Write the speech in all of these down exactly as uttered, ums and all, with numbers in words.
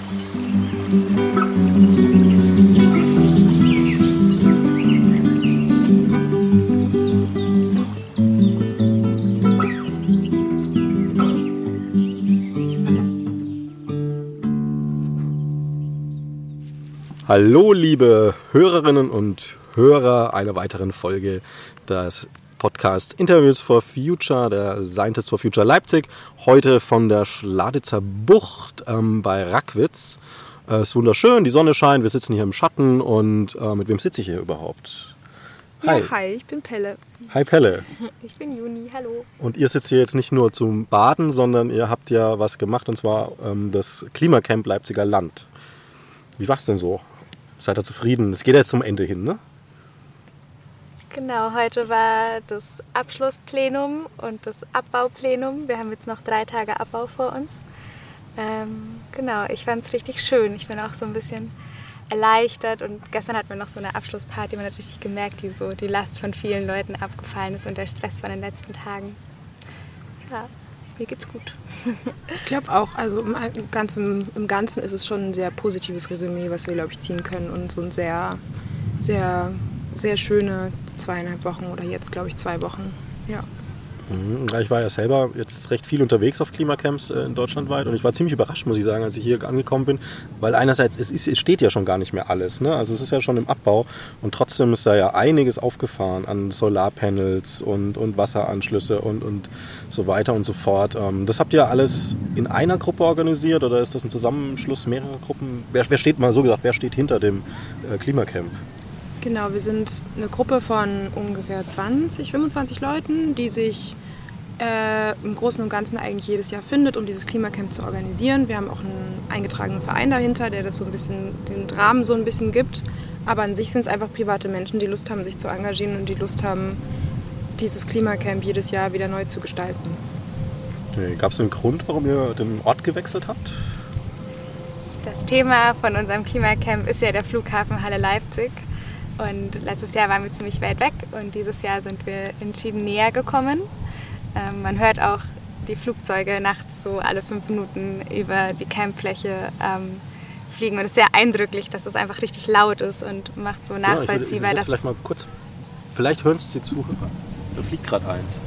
Hallo liebe Hörerinnen und Hörer einer weiteren Folge des Podcasts Interviews for Future, der Scientists for Future Leipzig. Heute von der Schladitzer Bucht ähm, bei Rackwitz. Es äh, ist wunderschön, die Sonne scheint, wir sitzen hier im Schatten und äh, mit wem sitze ich hier überhaupt? Hi. Ja, hi, ich bin Pelle. Hi Pelle. Ich bin Juni, hallo. Und ihr sitzt hier jetzt nicht nur zum Baden, sondern ihr habt ja was gemacht, und zwar ähm, das Klimacamp Leipziger Land. Wie war's denn so? Seid ihr zufrieden? Es geht jetzt zum Ende hin, ne? Genau, heute war das Abschlussplenum und das Abbauplenum. Wir haben jetzt noch drei Tage Abbau vor uns. Ähm, genau, ich fand es richtig schön. Ich bin auch so ein bisschen erleichtert und gestern hatten wir noch so eine Abschlussparty. Man hat richtig gemerkt, wie so die Last von vielen Leuten abgefallen ist und der Stress von den letzten Tagen. Ja, mir geht's gut. Ich glaube auch, also im Ganzen, im Ganzen ist es schon ein sehr positives Resümee, was wir, glaube ich, ziehen können und so ein sehr, sehr, sehr schöne zweieinhalb Wochen oder jetzt, glaube ich, zwei Wochen, ja. Ich war ja selber jetzt recht viel unterwegs auf Klimacamps in Deutschland weit und ich war ziemlich überrascht, muss ich sagen, als ich hier angekommen bin, weil einerseits, es, ist, es steht ja schon gar nicht mehr alles, ne? Also es ist ja schon im Abbau und trotzdem ist da ja einiges aufgefahren an Solarpanels und, und Wasseranschlüsse und, und so weiter und so fort. Das habt ihr alles in einer Gruppe organisiert oder ist das ein Zusammenschluss mehrerer Gruppen? Wer, wer steht, mal so gesagt, wer steht hinter dem Klimacamp? Genau, wir sind eine Gruppe von ungefähr zwanzig, fünfundzwanzig Leuten, die sich äh, im Großen und Ganzen eigentlich jedes Jahr findet, um dieses Klimacamp zu organisieren. Wir haben auch einen eingetragenen Verein dahinter, der das so ein bisschen, den Rahmen so ein bisschen gibt. Aber an sich sind es einfach private Menschen, die Lust haben, sich zu engagieren und die Lust haben, dieses Klimacamp jedes Jahr wieder neu zu gestalten. Okay. Gab es einen Grund, warum ihr den Ort gewechselt habt? Das Thema von unserem Klimacamp ist ja der Flughafen Halle Leipzig. Und letztes Jahr waren wir ziemlich weit weg und dieses Jahr sind wir entschieden näher gekommen. Ähm, man hört auch die Flugzeuge nachts so alle fünf Minuten über die Campfläche ähm, fliegen. Und es ist sehr eindrücklich, dass es einfach richtig laut ist und macht so nachvollziehbar. Ja, ich will, ich will vielleicht mal kurz, vielleicht hören es die Zuhörer. Da fliegt gerade eins.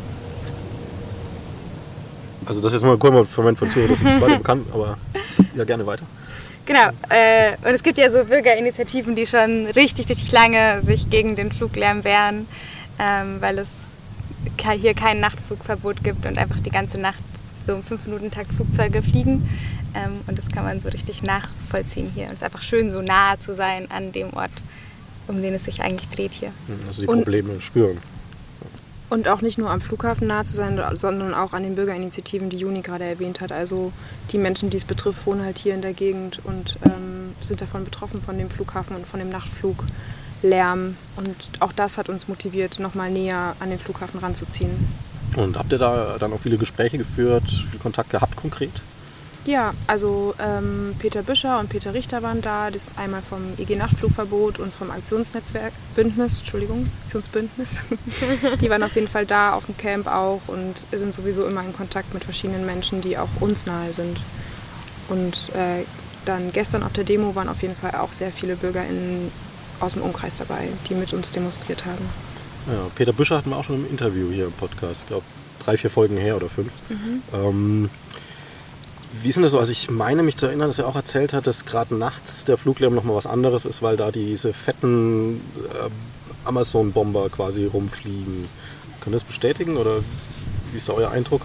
Also das ist jetzt mal kurz für Moment von Zuhörer, das ist nicht weiter bekannt, aber ja, gerne weiter. Genau, äh, und es gibt ja so Bürgerinitiativen, die schon richtig, richtig lange sich gegen den Fluglärm wehren, ähm, weil es hier kein Nachtflugverbot gibt und einfach die ganze Nacht so im fünf Minuten Takt Flugzeuge fliegen. Ähm, und das kann man so richtig nachvollziehen hier. Und es ist einfach schön, so nahe zu sein an dem Ort, um den es sich eigentlich dreht hier. Also die Probleme und spüren. Und auch nicht nur am Flughafen nah zu sein, sondern auch an den Bürgerinitiativen, die Juni gerade erwähnt hat. Also die Menschen, die es betrifft, wohnen halt hier in der Gegend und ähm, sind davon betroffen, von dem Flughafen und von dem Nachtfluglärm. Und auch das hat uns motiviert, nochmal näher an den Flughafen ranzuziehen. Und habt ihr da dann auch viele Gespräche geführt, viel Kontakt gehabt konkret? Ja, also ähm, Peter Büscher und Peter Richter waren da. Das ist einmal vom I G Nachtflugverbot und vom Aktionsnetzwerk Bündnis, Entschuldigung, Aktionsbündnis. Die waren auf jeden Fall da, auf dem Camp auch und sind sowieso immer in Kontakt mit verschiedenen Menschen, die auch uns nahe sind. Und äh, dann gestern auf der Demo waren auf jeden Fall auch sehr viele BürgerInnen aus dem Umkreis dabei, die mit uns demonstriert haben. Ja, Peter Büscher hatten wir auch schon im Interview hier im Podcast, ich glaube drei, vier Folgen her oder fünf. Mhm. Ähm, Wie ist denn das so? Also ich meine mich zu erinnern, dass er auch erzählt hat, dass gerade nachts der Fluglärm nochmal was anderes ist, weil da diese fetten äh, Amazon-Bomber quasi rumfliegen. Können das bestätigen oder wie ist da euer Eindruck?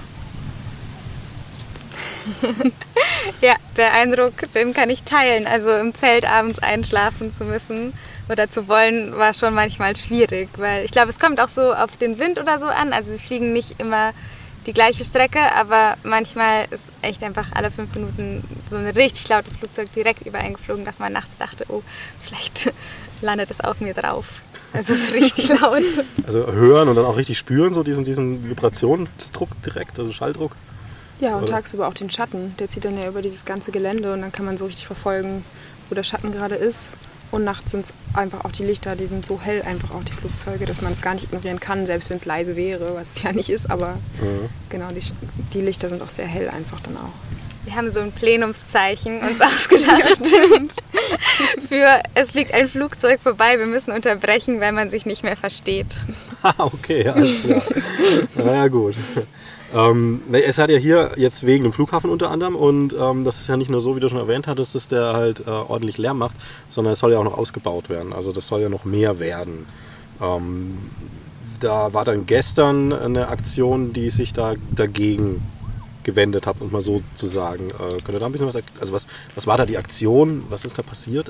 Ja, der Eindruck, den kann ich teilen. Also im Zelt abends einschlafen zu müssen oder zu wollen, war schon manchmal schwierig, weil ich glaube, es kommt auch so auf den Wind oder so an. Also sie fliegen nicht immer die gleiche Strecke, aber manchmal ist echt einfach alle fünf Minuten so ein richtig lautes Flugzeug direkt über einen geflogen, dass man nachts dachte, oh, vielleicht landet es auf mir drauf. Also es ist richtig laut. Also hören und dann auch richtig spüren, so diesen, diesen Vibrationsdruck direkt, also Schalldruck? Ja, und oder? Tagsüber auch den Schatten. Der zieht dann ja über dieses ganze Gelände und dann kann man so richtig verfolgen, wo der Schatten gerade ist. Und nachts sind es einfach auch die Lichter, die sind so hell einfach auch die Flugzeuge, dass man es gar nicht ignorieren kann, selbst wenn es leise wäre, was es ja nicht ist, aber mhm. genau, die, die Lichter sind auch sehr hell einfach dann auch. Wir haben so ein Plenumszeichen uns ausgedacht. Für es fliegt ein Flugzeug vorbei, wir müssen unterbrechen, weil man sich nicht mehr versteht. Ah, okay, alles klar. Na ja, gut. Ähm, es hat ja hier jetzt wegen dem Flughafen unter anderem und ähm, das ist ja nicht nur so, wie du schon erwähnt hattest, dass der halt äh, ordentlich Lärm macht, sondern es soll ja auch noch ausgebaut werden. Also das soll ja noch mehr werden. Ähm, da war dann gestern eine Aktion, die sich da dagegen gewendet hat, um mal so zu sagen. Äh, könnt ihr da ein bisschen was erklären? Also was, was war da die Aktion? Was ist da passiert?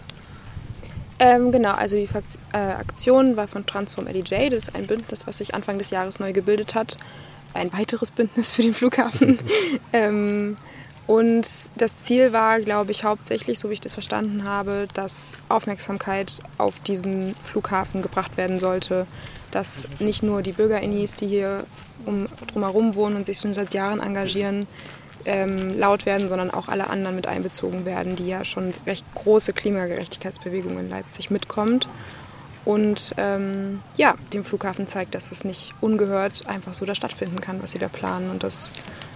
Ähm, genau, also die Fakt- äh, Aktion war von Transform L E J. Das ist ein Bündnis, was sich Anfang des Jahres neu gebildet hat. Ein weiteres Bündnis für den Flughafen. ähm, und das Ziel war, glaube ich, hauptsächlich, so wie ich das verstanden habe, dass Aufmerksamkeit auf diesen Flughafen gebracht werden sollte. Dass nicht nur die BürgerInis, die hier um, drumherum wohnen und sich schon seit Jahren engagieren, ähm, laut werden, sondern auch alle anderen mit einbezogen werden, die ja schon recht große Klimagerechtigkeitsbewegung in Leipzig mitkommt. Und ähm, ja, dem Flughafen zeigt, dass es nicht ungehört einfach so da stattfinden kann, was sie da planen. Und dass,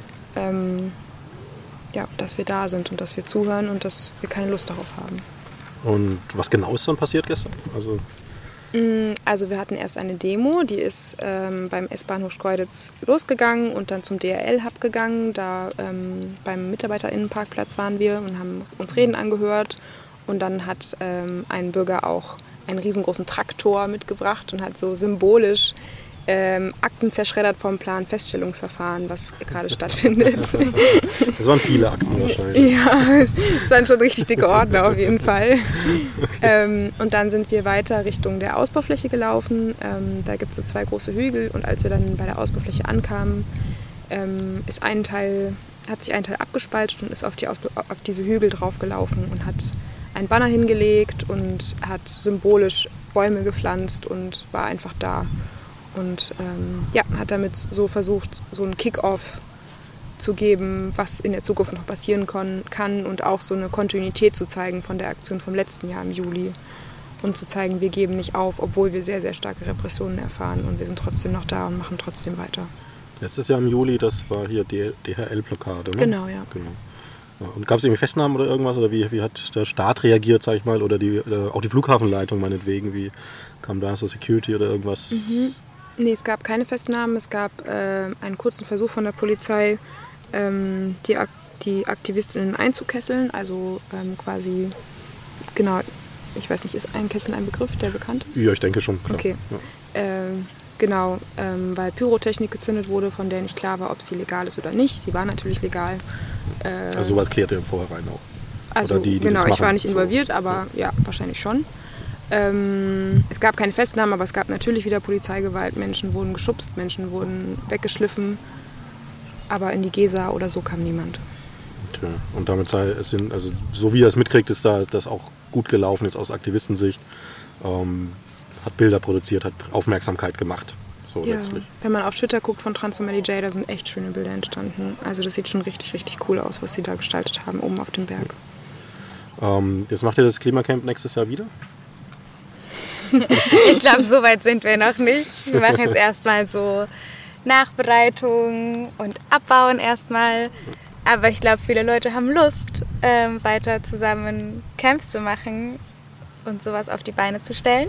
ähm, ja, dass wir da sind und dass wir zuhören und dass wir keine Lust darauf haben. Und was genau ist dann passiert gestern? Also, also wir hatten erst eine Demo, die ist ähm, beim S-Bahnhof Schkeuditz losgegangen und dann zum D R L-Hub gegangen. Da ähm, beim MitarbeiterInnenparkplatz waren wir und haben uns Reden angehört. Und dann hat ähm, ein Bürger auch einen riesengroßen Traktor mitgebracht und hat so symbolisch ähm, Akten zerschreddert vom Planfeststellungsverfahren, was gerade stattfindet. Das waren viele Akten wahrscheinlich. Ja, das waren schon richtig dicke Ordner auf jeden Fall. Okay. Ähm, und dann sind wir weiter Richtung der Ausbaufläche gelaufen. Ähm, da gibt es so zwei große Hügel und als wir dann bei der Ausbaufläche ankamen, ähm, ist ein Teil, hat sich ein Teil abgespaltet und ist auf, die Ausba- auf diese Hügel draufgelaufen und hat ein Banner hingelegt und hat symbolisch Bäume gepflanzt und war einfach da. Und ähm, ja, hat damit so versucht, so einen Kick-Off zu geben, was in der Zukunft noch passieren kon- kann und auch so eine Kontinuität zu zeigen von der Aktion vom letzten Jahr im Juli. Und zu zeigen, wir geben nicht auf, obwohl wir sehr, sehr starke Repressionen erfahren und wir sind trotzdem noch da und machen trotzdem weiter. Letztes Jahr im Juli, das war hier die D H L-Blockade, ne? Genau, ja. Genau. Und gab es irgendwie Festnahmen oder irgendwas? Oder wie, wie hat der Staat reagiert, sag ich mal? Oder die, äh, auch die Flughafenleitung meinetwegen? Wie kam da so Security oder irgendwas? Mhm. Nee, es gab keine Festnahmen. Es gab äh, einen kurzen Versuch von der Polizei, ähm, die, Ak- die AktivistInnen einzukesseln. Also ähm, quasi, genau, ich weiß nicht, ist Einkesseln ein Begriff, der bekannt ist? Ja, ich denke schon, klar. Okay. Ja. Ähm, genau, ähm, weil Pyrotechnik gezündet wurde, von der nicht klar war, ob sie legal ist oder nicht. Sie war natürlich legal. Äh, also sowas klärt ihr im Vorhinein auch? Also oder die, die genau, das ich war nicht so. involviert, aber ja, ja wahrscheinlich schon. Ähm, es gab keine Festnahmen, aber es gab natürlich wieder Polizeigewalt. Menschen wurden geschubst, Menschen wurden weggeschliffen. Aber in die Gesa oder so kam niemand. Okay. Und damit sei es sind, also so wie ihr das mitkriegt, ist da das auch gut gelaufen jetzt aus Aktivistensicht. Ähm, hat Bilder produziert, hat Aufmerksamkeit gemacht. So ja, letztlich. Wenn man auf Twitter guckt von Transform L E J, da sind echt schöne Bilder entstanden. Also das sieht schon richtig, richtig cool aus, was sie da gestaltet haben, oben auf dem Berg. Ähm, jetzt macht ihr das Klimacamp nächstes Jahr wieder? Ich glaube, so weit sind wir noch nicht. Wir machen jetzt erstmal so Nachbereitung und Abbauen erstmal. Aber ich glaube, viele Leute haben Lust, ähm, weiter zusammen Camps zu machen und sowas auf die Beine zu stellen.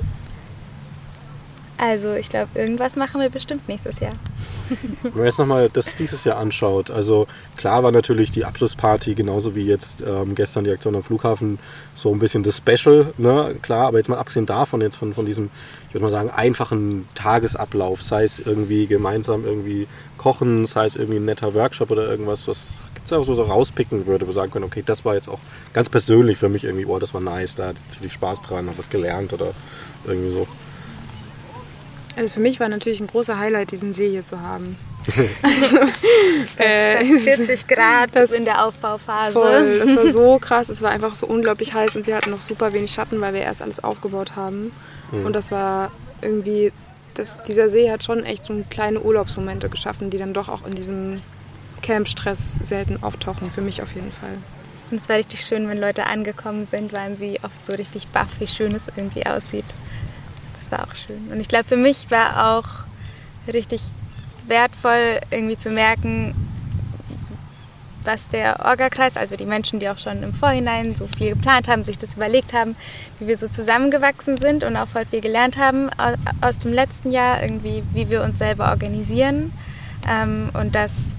Also ich glaube, irgendwas machen wir bestimmt nächstes Jahr. Wenn man jetzt nochmal das dieses Jahr anschaut, also klar war natürlich die Abschlussparty genauso wie jetzt ähm, gestern die Aktion am Flughafen so ein bisschen das Special, ne? Klar, aber jetzt mal abgesehen davon, jetzt von, von diesem, ich würde mal sagen, einfachen Tagesablauf, sei es irgendwie gemeinsam irgendwie kochen, sei es irgendwie ein netter Workshop oder irgendwas, was gibt es auch so, so rauspicken würde, wo wir sagen können, okay, das war jetzt auch ganz persönlich für mich irgendwie, oh, das war nice, da hatte ich Spaß dran, habe was gelernt oder irgendwie so. Also für mich war natürlich ein großer Highlight, diesen See hier zu haben. Also, äh, vierzig Grad das in der Aufbauphase. Voll, das war so krass, es war einfach so unglaublich heiß und wir hatten noch super wenig Schatten, weil wir erst alles aufgebaut haben. Mhm. Und das war irgendwie, das, dieser See hat schon echt so kleine Urlaubsmomente geschaffen, die dann doch auch in diesem Camp-Stress selten auftauchen, für mich auf jeden Fall. Und es war richtig schön, wenn Leute angekommen sind, waren sie oft so richtig baff, wie schön es irgendwie aussieht. Das war auch schön. Und ich glaube, für mich war auch richtig wertvoll, irgendwie zu merken, was der Orga-Kreis, also die Menschen, die auch schon im Vorhinein so viel geplant haben, sich das überlegt haben, wie wir so zusammengewachsen sind und auch voll viel gelernt haben aus dem letzten Jahr, irgendwie, wie wir uns selber organisieren. Ähm, und dass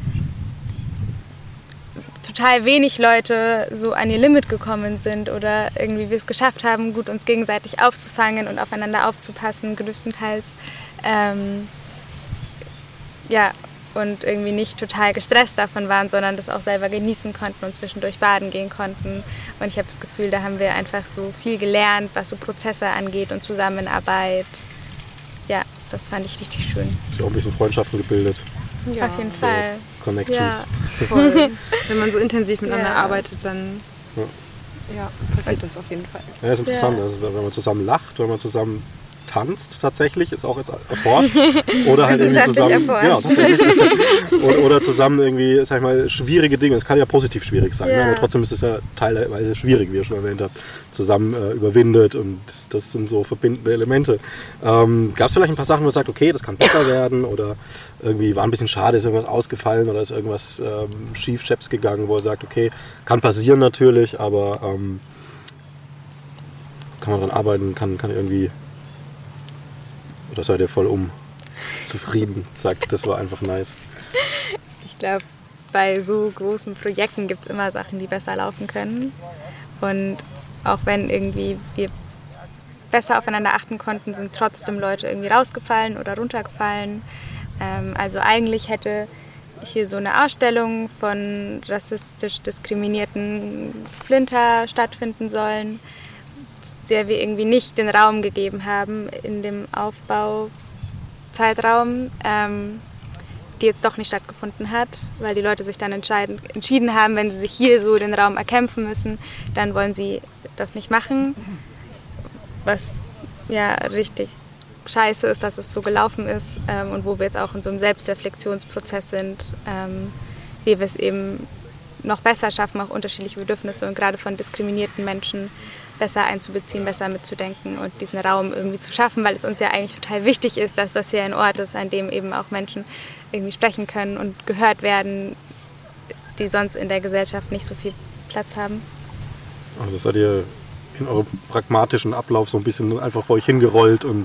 total wenig Leute so an ihr Limit gekommen sind oder irgendwie wir es geschafft haben, gut uns gegenseitig aufzufangen und aufeinander aufzupassen, größtenteils. Ähm, ja, und irgendwie nicht total gestresst davon waren, sondern das auch selber genießen konnten und zwischendurch baden gehen konnten. Und ich habe das Gefühl, da haben wir einfach so viel gelernt, was so Prozesse angeht und Zusammenarbeit. Ja, das fand ich richtig schön. Ist ja auch ein bisschen Freundschaften gebildet. Ja. Auf jeden Fall. So Connections. Ja, voll. Wenn man so intensiv miteinander Ja. arbeitet, dann Ja. ja, passiert das auf jeden Fall. Ja, das ist interessant. Ja. Also, wenn man zusammen lacht, wenn man zusammen tanzt tatsächlich, ist auch jetzt erforscht. Oder halt irgendwie zusammen. Ja, tatsächlich. oder, oder zusammen irgendwie, sag ich mal, schwierige Dinge. Es kann ja positiv schwierig sein, Ja. ne? Aber trotzdem ist es ja teilweise schwierig, wie ihr schon erwähnt habt, zusammen äh, überwindet und das sind so verbindende Elemente. Ähm, Gab es vielleicht ein paar Sachen, wo man sagt, okay, das kann besser werden oder irgendwie war ein bisschen schade, ist irgendwas ausgefallen oder ist irgendwas ähm, schief, scheps gegangen, wo er sagt, okay, kann passieren natürlich, aber ähm, kann man dran arbeiten, kann, kann irgendwie. Oder seid ihr voll um zufrieden? Sagt, das war einfach nice. Ich glaube, bei so großen Projekten gibt es immer Sachen, die besser laufen können. Und auch wenn irgendwie wir besser aufeinander achten konnten, sind trotzdem Leute irgendwie rausgefallen oder runtergefallen. Ähm, also eigentlich hätte hier so eine Ausstellung von rassistisch diskriminierten Flinter stattfinden sollen, der wir irgendwie nicht den Raum gegeben haben in dem Aufbauzeitraum, ähm, die jetzt doch nicht stattgefunden hat, weil die Leute sich dann entscheiden, entschieden haben, wenn sie sich hier so den Raum erkämpfen müssen, dann wollen sie das nicht machen. Was ja richtig scheiße ist, dass es so gelaufen ist ähm, und wo wir jetzt auch in so einem Selbstreflexionsprozess sind, ähm, wie wir es eben noch besser schaffen, auch unterschiedliche Bedürfnisse und gerade von diskriminierten Menschen besser einzubeziehen, besser mitzudenken und diesen Raum irgendwie zu schaffen, weil es uns ja eigentlich total wichtig ist, dass das hier ein Ort ist, an dem eben auch Menschen irgendwie sprechen können und gehört werden, die sonst in der Gesellschaft nicht so viel Platz haben. Also seid ihr in eurem pragmatischen Ablauf so ein bisschen einfach vor euch hingerollt und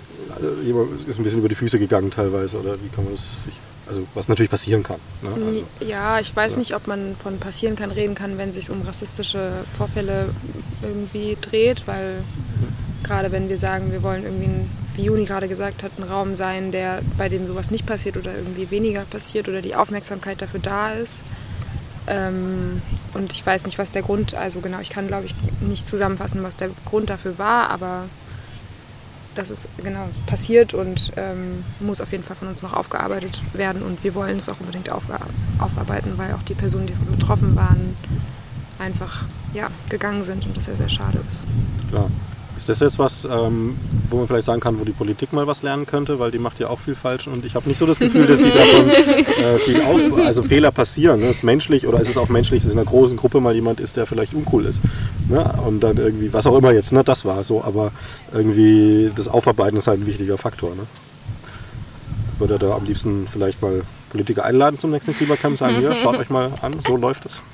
jemand ist ein bisschen über die Füße gegangen teilweise, oder wie kann man das sich, also was natürlich passieren kann. Ne? Also, ja, ich weiß ja. nicht, ob man von passieren kann, reden kann, wenn es sich um rassistische Vorfälle irgendwie dreht, weil gerade wenn wir sagen, wir wollen irgendwie, ein, wie Juni gerade gesagt hat, ein Raum sein, der, bei dem sowas nicht passiert oder irgendwie weniger passiert oder die Aufmerksamkeit dafür da ist. Ähm, und ich weiß nicht, was der Grund, also genau, ich kann glaube ich nicht zusammenfassen, was der Grund dafür war, aber das ist genau passiert und ähm, muss auf jeden Fall von uns noch aufgearbeitet werden und wir wollen es auch unbedingt aufge- aufarbeiten, weil auch die Personen, die davon betroffen waren, einfach ja, gegangen sind und das ja sehr schade ist. klar. Ist das jetzt was, ähm, wo man vielleicht sagen kann, wo die Politik mal was lernen könnte, weil die macht ja auch viel falsch und ich habe nicht so das Gefühl, dass die davon äh, viel auf, also Fehler passieren. Ne? Ist menschlich oder ist es auch menschlich, dass in einer großen Gruppe mal jemand ist, der vielleicht uncool ist. Ne? Und dann irgendwie, was auch immer jetzt, ne? Das war so, aber irgendwie das Aufarbeiten ist halt ein wichtiger Faktor. Ne? Würde er da am liebsten vielleicht mal Politiker einladen zum nächsten Klimacamp, sagen, hier, schaut euch mal an, so läuft es.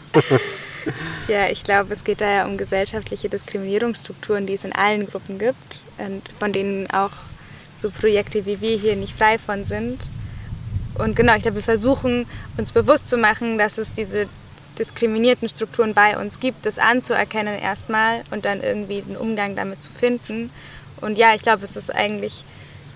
Ja, ich glaube, es geht da ja um gesellschaftliche Diskriminierungsstrukturen, die es in allen Gruppen gibt und von denen auch so Projekte wie wir hier nicht frei von sind. Und genau, ich glaube, wir versuchen uns bewusst zu machen, dass es diese diskriminierten Strukturen bei uns gibt, das anzuerkennen erstmal und dann irgendwie den Umgang damit zu finden. Und ja, ich glaube, es ist eigentlich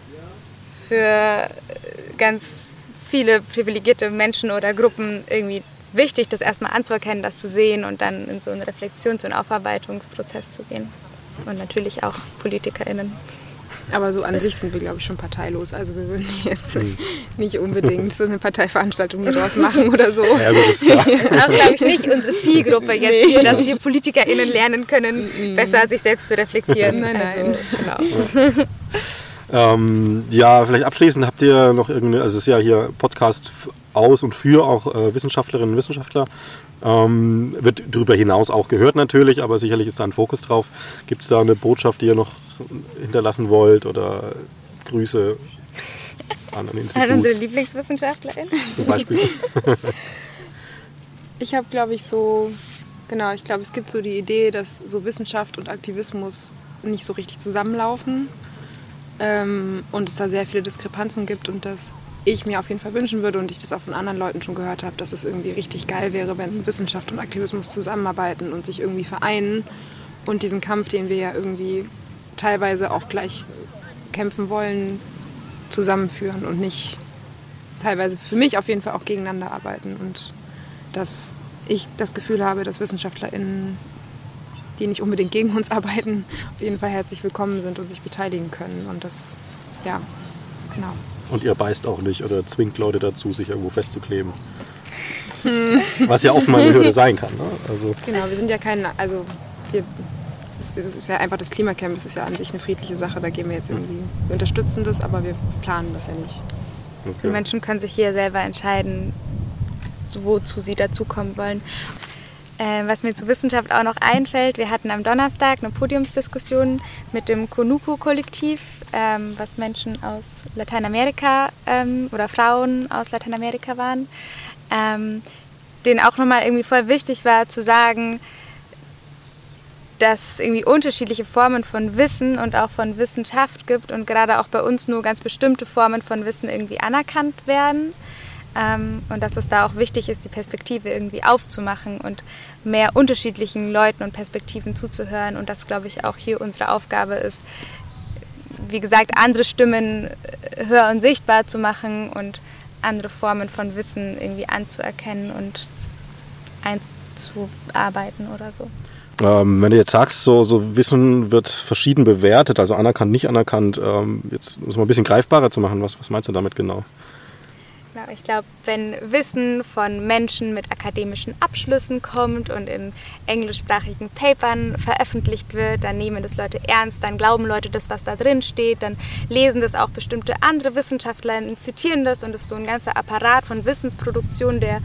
für ganz viele privilegierte Menschen oder Gruppen irgendwie wichtig, das erstmal anzuerkennen, das zu sehen und dann in so einen Reflexions- und Aufarbeitungsprozess zu gehen. Und natürlich auch PolitikerInnen. Aber so an sich sind wir, glaube ich, schon parteilos. Also wir würden jetzt mhm. nicht unbedingt so eine Parteiveranstaltung daraus machen oder so. Ja, gut, ist klar. Das ist auch, glaube ich, nicht unsere Zielgruppe jetzt nee. hier, dass wir PolitikerInnen lernen können, mhm. besser sich selbst zu reflektieren. Nein, nein. Also, genau. Ähm, ja, vielleicht abschließend habt ihr noch irgendeine, also es ist ja hier Podcast aus und für auch äh, Wissenschaftlerinnen und Wissenschaftler, ähm, wird darüber hinaus auch gehört natürlich, aber sicherlich ist da ein Fokus drauf. Gibt es da eine Botschaft, die ihr noch hinterlassen wollt oder Grüße an ein Institut? An unsere Lieblingswissenschaftlerin? Zum Beispiel. Ich habe, glaube ich, so, genau, ich glaube, es gibt so die Idee, dass so Wissenschaft und Aktivismus nicht so richtig zusammenlaufen ähm, und es da sehr viele Diskrepanzen gibt und dass ich mir auf jeden Fall wünschen würde und ich das auch von anderen Leuten schon gehört habe, dass es irgendwie richtig geil wäre, wenn Wissenschaft und Aktivismus zusammenarbeiten und sich irgendwie vereinen und diesen Kampf, den wir ja irgendwie teilweise auch gleich kämpfen wollen, zusammenführen und nicht teilweise für mich auf jeden Fall auch gegeneinander arbeiten und dass ich das Gefühl habe, dass WissenschaftlerInnen, die nicht unbedingt gegen uns arbeiten, auf jeden Fall herzlich willkommen sind und sich beteiligen können und das, ja, genau. Und ihr beißt auch nicht oder zwingt Leute dazu, sich irgendwo festzukleben. Was ja offenbar eine Hürde sein kann. Ne? Also genau, wir sind ja kein, also wir, es, ist, es ist ja einfach das Klimacamp, es ist ja an sich eine friedliche Sache, da gehen wir jetzt irgendwie, wir unterstützen das, aber wir planen das ja nicht. Okay. Die Menschen können sich hier selber entscheiden, wozu sie dazukommen wollen. Äh, was mir zur Wissenschaft auch noch einfällt, wir hatten am Donnerstag eine Podiumsdiskussion mit dem Konuku-Kollektiv, ähm, was Menschen aus Lateinamerika ähm, oder Frauen aus Lateinamerika waren, ähm, denen auch nochmal irgendwie voll wichtig war zu sagen, dass es irgendwie unterschiedliche Formen von Wissen und auch von Wissenschaft gibt und gerade auch bei uns nur ganz bestimmte Formen von Wissen irgendwie anerkannt werden. Ähm, und dass es da auch wichtig ist, die Perspektive irgendwie aufzumachen und mehr unterschiedlichen Leuten und Perspektiven zuzuhören. Und das, glaube ich, auch hier unsere Aufgabe ist, wie gesagt, andere Stimmen hör- und sichtbar zu machen und andere Formen von Wissen irgendwie anzuerkennen und einzuarbeiten oder so. Ähm, wenn du jetzt sagst, so, so Wissen wird verschieden bewertet, also anerkannt, nicht anerkannt, ähm, jetzt muss man ein bisschen greifbarer zu machen. Was, was meinst du damit genau? Ja, ich glaube, wenn Wissen von Menschen mit akademischen Abschlüssen kommt und in englischsprachigen Papern veröffentlicht wird, dann nehmen das Leute ernst, dann glauben Leute das, was da drin steht, dann lesen das auch bestimmte andere Wissenschaftler und zitieren das und es ist so ein ganzer Apparat von Wissensproduktion, der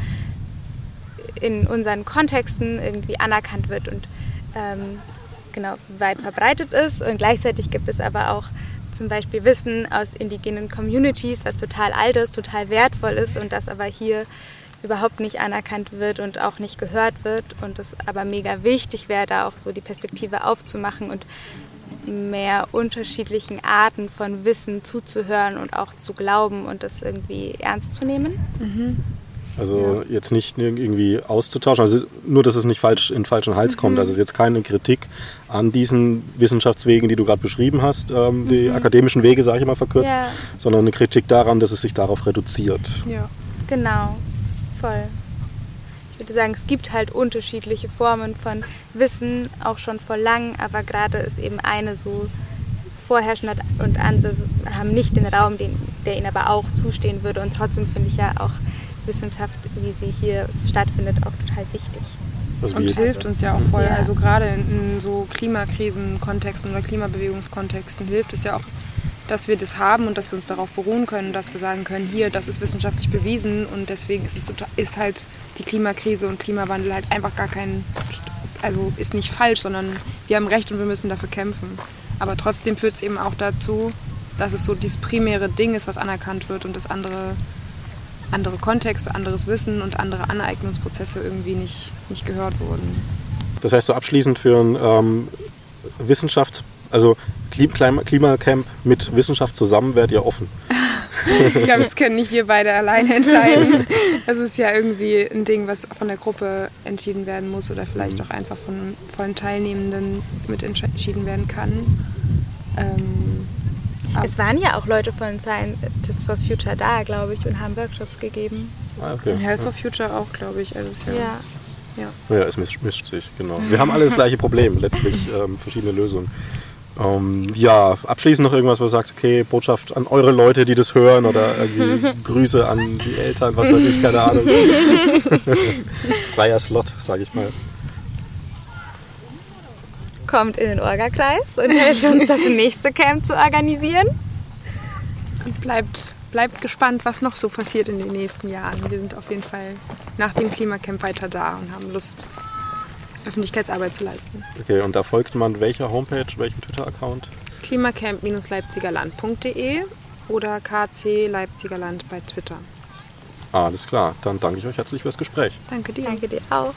in unseren Kontexten irgendwie anerkannt wird und ähm, genau weit verbreitet ist. Und gleichzeitig gibt es aber auch zum Beispiel Wissen aus indigenen Communities, was total alt ist, total wertvoll ist und das aber hier überhaupt nicht anerkannt wird und auch nicht gehört wird und es aber mega wichtig wäre, da auch so die Perspektive aufzumachen und mehr unterschiedlichen Arten von Wissen zuzuhören und auch zu glauben und das irgendwie ernst zu nehmen. Mhm. Also ja. Jetzt nicht irgendwie auszutauschen, also nur, dass es nicht falsch in den falschen Hals mhm. kommt. Also es ist jetzt keine Kritik an diesen Wissenschaftswegen, die du gerade beschrieben hast, ähm, die mhm. akademischen Wege, sage ich mal verkürzt, ja. sondern eine Kritik daran, dass es sich darauf reduziert. Ja, genau, voll. Ich würde sagen, es gibt halt unterschiedliche Formen von Wissen, auch schon vor lang, aber gerade ist eben eine so vorherrschend und andere haben nicht den Raum, den, der ihnen aber auch zustehen würde. Und trotzdem finde ich ja auch Wissenschaft, wie sie hier stattfindet, auch total wichtig. Also und hilft also, uns ja auch voll. Ja. Also gerade in, in so Klimakrisenkontexten oder Klimabewegungskontexten hilft es ja auch, dass wir das haben und dass wir uns darauf beruhen können, dass wir sagen können, hier, das ist wissenschaftlich bewiesen und deswegen ist es total, ist halt die Klimakrise und Klimawandel halt einfach gar kein, also ist nicht falsch, sondern wir haben Recht und wir müssen dafür kämpfen. Aber trotzdem führt es eben auch dazu, dass es so dieses primäre Ding ist, was anerkannt wird und das andere andere Kontexte, anderes Wissen und andere Aneignungsprozesse irgendwie nicht, nicht gehört wurden. Das heißt so abschließend für ein ähm, Wissenschafts-, also Klima- Klimacamp mit Wissenschaft zusammen wärt ihr offen? Ich glaube, das können nicht wir beide alleine entscheiden. Das ist ja irgendwie ein Ding, was von der Gruppe entschieden werden muss oder vielleicht auch einfach von, von Teilnehmenden mit entschieden werden kann. Ähm, Es waren ja auch Leute von Scientists for Future da, glaube ich, und haben Workshops gegeben. Ah, okay. Health for Future auch, glaube ich. Also es ja, ja. Ja. ja, es mischt, mischt sich, genau. Wir haben alle das gleiche Problem, letztlich ähm, verschiedene Lösungen. Ähm, ja, abschließend noch irgendwas, was sagt, okay, Botschaft an eure Leute, die das hören oder irgendwie Grüße an die Eltern, was weiß ich, keine Ahnung. Freier Slot, sage ich mal. Kommt in den Orga-Kreis und hilft uns, das nächste Camp zu organisieren. Und bleibt, bleibt gespannt, was noch so passiert in den nächsten Jahren. Wir sind auf jeden Fall nach dem Klimacamp weiter da und haben Lust, Öffentlichkeitsarbeit zu leisten. Okay, und da folgt man welcher Homepage, welchem Twitter-Account? klimacamp Leipzigerland punkt de oder K C Leipzigerland bei Twitter. Alles klar, dann danke ich euch herzlich fürs Gespräch. Danke dir. Danke dir auch.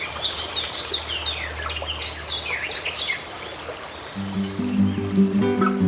Thank you.